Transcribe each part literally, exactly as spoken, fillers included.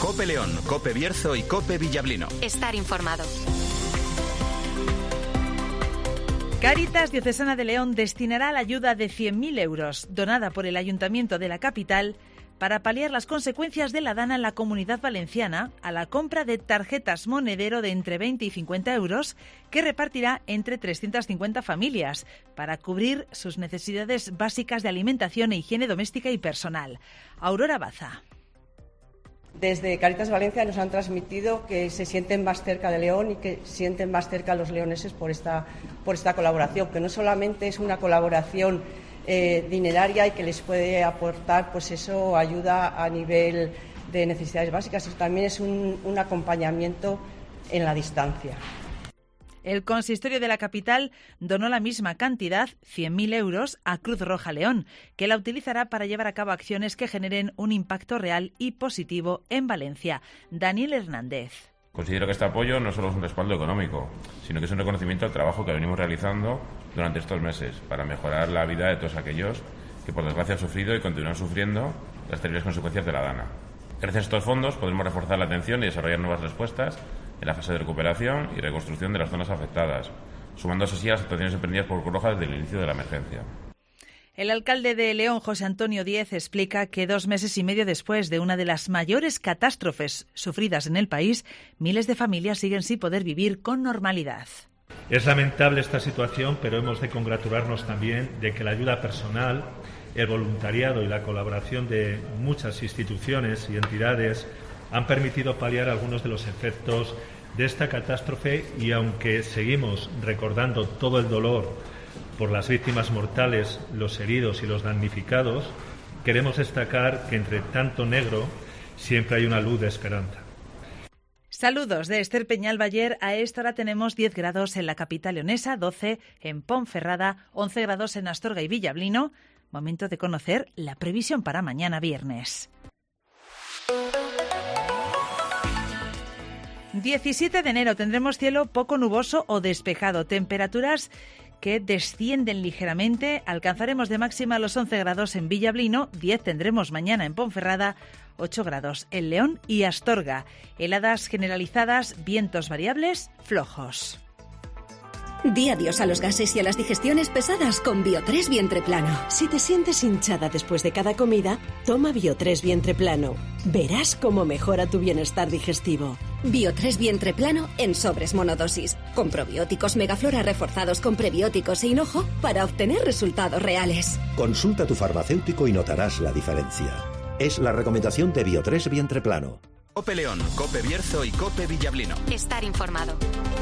COPE León, COPE Bierzo y COPE Villablino. Estar informado. Cáritas Diocesana de León destinará la ayuda de cien mil euros, donada por el Ayuntamiento de la capital, para paliar las consecuencias de la dana en la Comunidad Valenciana a la compra de tarjetas monedero de entre veinte y cincuenta euros que repartirá entre trescientas cincuenta familias para cubrir sus necesidades básicas de alimentación e higiene doméstica y personal. Aurora Baza. Desde Cáritas Valencia nos han transmitido que se sienten más cerca de León y que sienten más cerca a los leoneses por esta, por esta colaboración, que no solamente es una colaboración eh, dineraria y que les puede aportar pues eso ayuda a nivel de necesidades básicas, sino también es un, un acompañamiento en la distancia. El consistorio de la capital donó la misma cantidad, cien mil euros, a Cruz Roja León, que la utilizará para llevar a cabo acciones que generen un impacto real y positivo en Valencia. Daniel Hernández. Considero que este apoyo no solo es un respaldo económico, sino que es un reconocimiento al trabajo que venimos realizando durante estos meses para mejorar la vida de todos aquellos que por desgracia han sufrido y continúan sufriendo las terribles consecuencias de la dana. Gracias a estos fondos podremos reforzar la atención y desarrollar nuevas respuestas en la fase de recuperación y reconstrucción de las zonas afectadas, sumándose así a las actuaciones emprendidas por Cruz Roja desde el inicio de la emergencia. El alcalde de León, José Antonio Díez, explica que dos meses y medio después de una de las mayores catástrofes sufridas en el país, miles de familias siguen sin poder vivir con normalidad. Es lamentable esta situación, pero hemos de congratularnos también de que la ayuda personal, el voluntariado y la colaboración de muchas instituciones y entidades han permitido paliar algunos de los efectos de esta catástrofe y aunque seguimos recordando todo el dolor por las víctimas mortales, los heridos y los damnificados, queremos destacar que entre tanto negro siempre hay una luz de esperanza. Saludos de Esther Peñalbayer. A esta hora tenemos diez grados en la capital leonesa, doce en Ponferrada, once grados en Astorga y Villablino. Momento de conocer la previsión para mañana viernes. diecisiete de enero tendremos cielo poco nuboso o despejado, temperaturas que descienden ligeramente, alcanzaremos de máxima los once grados en Villablino, diez tendremos mañana en Ponferrada, ocho grados en León y Astorga, heladas generalizadas, vientos variables, flojos. Di adiós a los gases y a las digestiones pesadas con Bio tres Vientre Plano. Si te sientes hinchada después de cada comida, toma Bio tres Vientre Plano. Verás cómo mejora tu bienestar digestivo. Bio tres Vientre Plano en sobres monodosis, con probióticos Megaflora reforzados con prebióticos e hinojo para obtener resultados reales. Consulta a tu farmacéutico y notarás la diferencia. Es la recomendación de Bio tres Vientre Plano. COPE León, COPE Bierzo y COPE Villablino. Estar informado.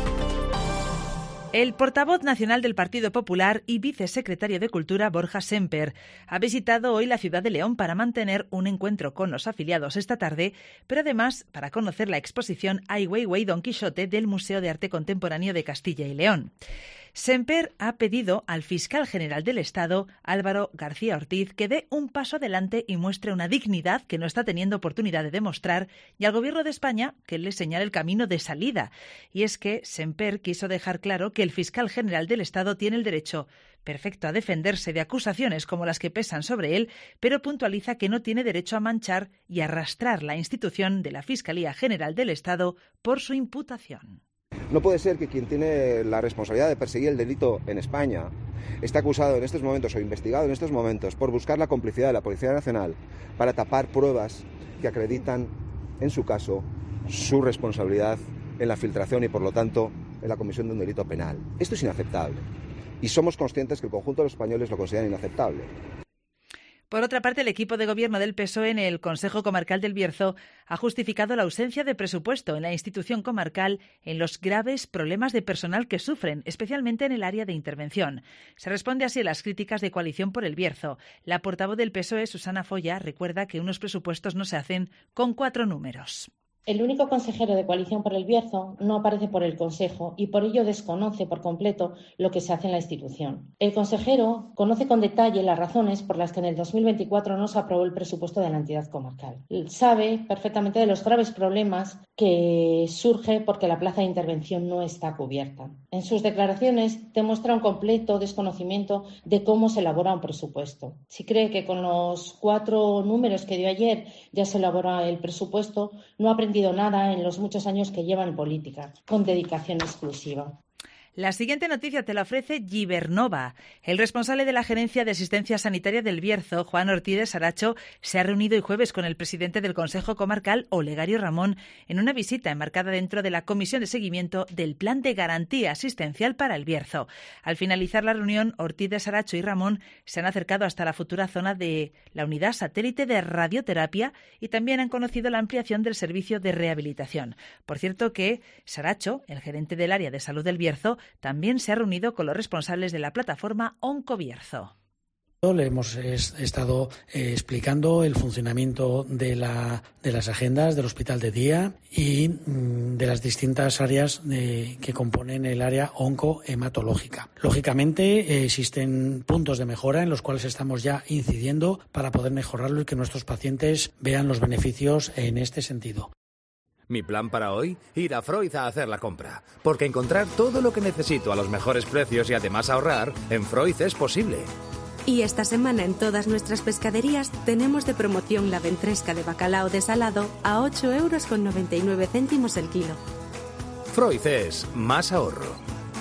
El portavoz nacional del Partido Popular y vicesecretario de Cultura, Borja Semper, ha visitado hoy la ciudad de León para mantener un encuentro con los afiliados esta tarde, pero además para conocer la exposición Ai Weiwei Don Quijote del Museo de Arte Contemporáneo de Castilla y León. Semper ha pedido al fiscal general del Estado, Álvaro García Ortiz, que dé un paso adelante y muestre una dignidad que no está teniendo oportunidad de demostrar, y al Gobierno de España que le señale el camino de salida. Y es que Semper quiso dejar claro que el fiscal general del Estado tiene el derecho perfecto a defenderse de acusaciones como las que pesan sobre él, pero puntualiza que no tiene derecho a manchar y arrastrar la institución de la Fiscalía General del Estado por su imputación. No puede ser que quien tiene la responsabilidad de perseguir el delito en España esté acusado en estos momentos o investigado en estos momentos por buscar la complicidad de la Policía Nacional para tapar pruebas que acreditan, en su caso, su responsabilidad en la filtración y, por lo tanto, en la comisión de un delito penal. Esto es inaceptable y somos conscientes que el conjunto de los españoles lo consideran inaceptable. Por otra parte, el equipo de gobierno del P S O E en el Consejo Comarcal del Bierzo ha justificado la ausencia de presupuesto en la institución comarcal en los graves problemas de personal que sufren, especialmente en el área de intervención. Se responde así a las críticas de Coalición por el Bierzo. La portavoz del P S O E, Susana Foya, recuerda que unos presupuestos no se hacen con cuatro números. El único consejero de Coalición por el Bierzo no aparece por el Consejo y por ello desconoce por completo lo que se hace en la institución. El consejero conoce con detalle las razones por las que en el dos mil veinticuatro no se aprobó el presupuesto de la entidad comarcal. Sabe perfectamente de los graves problemas que surge porque la plaza de intervención no está cubierta. En sus declaraciones demuestra un completo desconocimiento de cómo se elabora un presupuesto. Si cree que con los cuatro números que dio ayer ya se elabora el presupuesto, no ha aprendido nada en los muchos años que lleva en política, con dedicación exclusiva. La siguiente noticia te la ofrece Gibernova. El responsable de la Gerencia de Asistencia Sanitaria del Bierzo, Juan Ortiz de Saracho, se ha reunido el jueves con el presidente del Consejo Comarcal, Olegario Ramón, en una visita enmarcada dentro de la Comisión de Seguimiento del Plan de Garantía Asistencial para el Bierzo. Al finalizar la reunión, Ortiz de Saracho y Ramón se han acercado hasta la futura zona de la unidad satélite de radioterapia y también han conocido la ampliación del servicio de rehabilitación. Por cierto que Saracho, el gerente del área de salud del Bierzo, también se ha reunido con los responsables de la plataforma Oncobierzo. Le hemos estado eh, explicando el funcionamiento de, la, de las agendas del hospital de día y mm, de las distintas áreas de, que componen el área oncohematológica. Lógicamente eh, existen puntos de mejora en los cuales estamos ya incidiendo para poder mejorarlo y que nuestros pacientes vean los beneficios en este sentido. Mi plan para hoy, ir a Freud a hacer la compra, porque encontrar todo lo que necesito a los mejores precios y además ahorrar, en Freud es posible. Y esta semana en todas nuestras pescaderías tenemos de promoción la ventresca de bacalao desalado a ocho euros con noventa y nueve céntimos el kilo. Freud es más ahorro.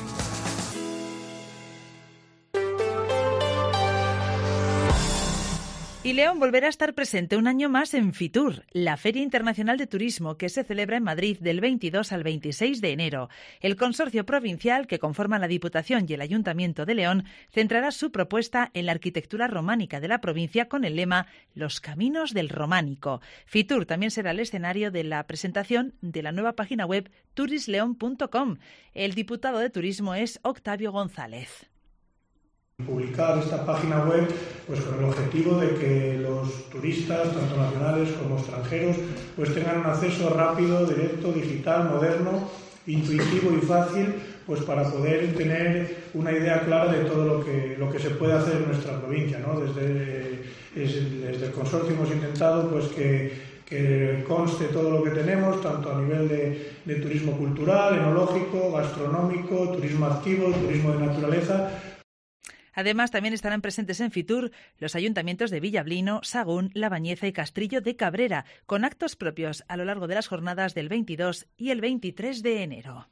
Y León volverá a estar presente un año más en Fitur, la Feria Internacional de Turismo que se celebra en Madrid del veintidós al veintiséis de enero. El consorcio provincial que conforma la Diputación y el Ayuntamiento de León centrará su propuesta en la arquitectura románica de la provincia con el lema Los caminos del románico. Fitur también será el escenario de la presentación de la nueva página web turisleon punto com. El diputado de Turismo es Octavio González. Publicar esta página web pues con el objetivo de que los turistas, tanto nacionales como extranjeros, pues tengan un acceso rápido, directo, digital, moderno, intuitivo y fácil, pues para poder tener una idea clara de todo lo que lo que se puede hacer en nuestra provincia, ¿no? Desde, desde el consorcio hemos intentado pues que que conste todo lo que tenemos, tanto a nivel de, de turismo cultural, enológico, gastronómico, turismo activo, turismo de naturaleza. Además, también estarán presentes en Fitur los ayuntamientos de Villablino, Sagún, La Bañeza y Castrillo de Cabrera, con actos propios a lo largo de las jornadas del veintidós y el veintitrés de enero.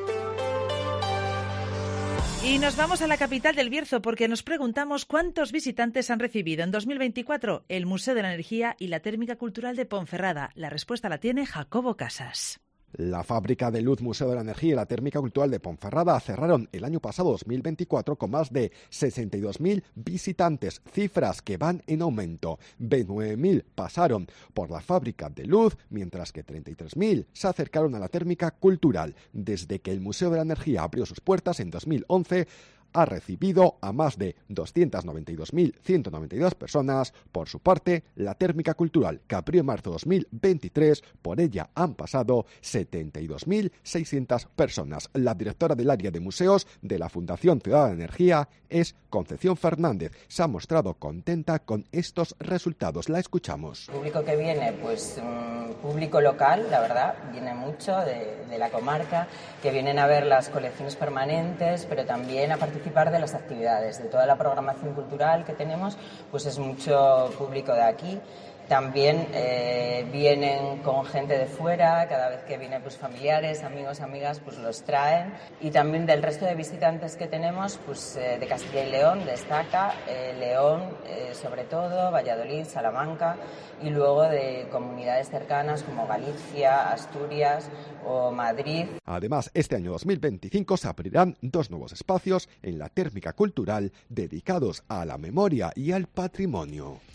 Y nos vamos a la capital del Bierzo porque nos preguntamos cuántos visitantes han recibido en dos mil veinticuatro el Museo de la Energía y la Térmica Cultural de Ponferrada. La respuesta la tiene Jacobo Casas. La Fábrica de Luz, Museo de la Energía y la Térmica Cultural de Ponferrada cerraron el año pasado dos mil veinticuatro con más de sesenta y dos mil visitantes, cifras que van en aumento. veintinueve mil pasaron por la Fábrica de Luz, mientras que treinta y tres mil se acercaron a la Térmica Cultural. Desde que el Museo de la Energía abrió sus puertas en dos mil once, ha recibido a más de doscientas noventa y dos mil ciento noventa y dos personas. Por su parte, la Térmica Cultural, que abrió en marzo de dos mil veintitrés, por ella han pasado setenta y dos mil seiscientas personas. La directora del área de museos de la Fundación Ciudad de Energía es Concepción Fernández. Se ha mostrado contenta con estos resultados. La escuchamos. El público que viene, pues um, público local, la verdad, viene mucho de, de la comarca, que vienen a ver las colecciones permanentes, pero también a participar participar de las actividades, de toda la programación cultural que tenemos, pues es mucho público de aquí. También eh, vienen con gente de fuera, cada vez que vienen pues familiares, amigos, amigas, pues los traen. Y también del resto de visitantes que tenemos, pues eh, de Castilla y León destaca, eh, León eh, sobre todo, Valladolid, Salamanca, y luego de comunidades cercanas como Galicia, Asturias o Madrid. Además, este año dos mil veinticinco se abrirán dos nuevos espacios en la Térmica Cultural dedicados a la memoria y al patrimonio.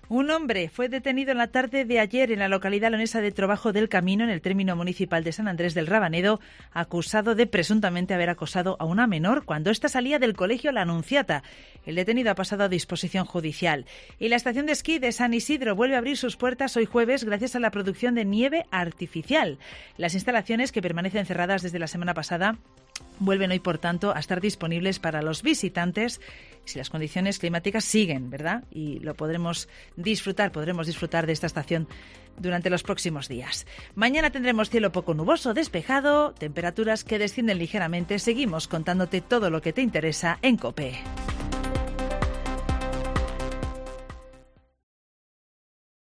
Un hombre fue detenido en la tarde de ayer en la localidad leonesa de Trobajo del Camino, en el término municipal de San Andrés del Rabanedo, acusado de presuntamente haber acosado a una menor cuando ésta salía del colegio La Anunciata. El detenido ha pasado a disposición judicial. Y la estación de esquí de San Isidro vuelve a abrir sus puertas hoy jueves gracias a la producción de nieve artificial. Las instalaciones, que permanecen cerradas desde la semana pasada, vuelven hoy, por tanto, a estar disponibles para los visitantes si las condiciones climáticas siguen, ¿verdad? Y lo podremos disfrutar, podremos disfrutar de esta estación durante los próximos días. Mañana tendremos cielo poco nuboso, despejado, temperaturas que descienden ligeramente. Seguimos contándote todo lo que te interesa en COPE.